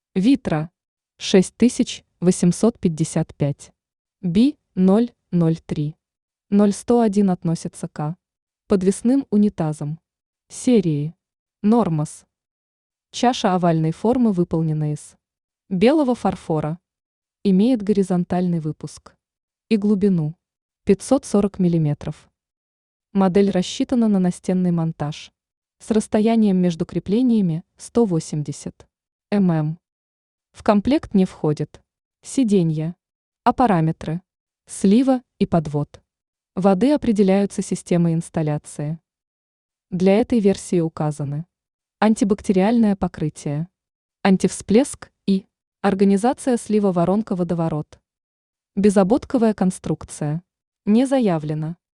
Витра 6855. Би-003. 0101 относится к подвесным унитазам. Серии Нормас. Чаша овальной формы выполнена из белого фарфора. Имеет горизонтальный выпуск и глубину 540 мм. Модель рассчитана на настенный монтаж с расстоянием между креплениями 180 мм. В комплект не входит сиденье, а параметры слива и подвод воды определяются системой инсталляции. Для этой версии указаны антибактериальное покрытие, антивсплеск и организация слива воронка-водоворот. Безободковая конструкция не заявлена.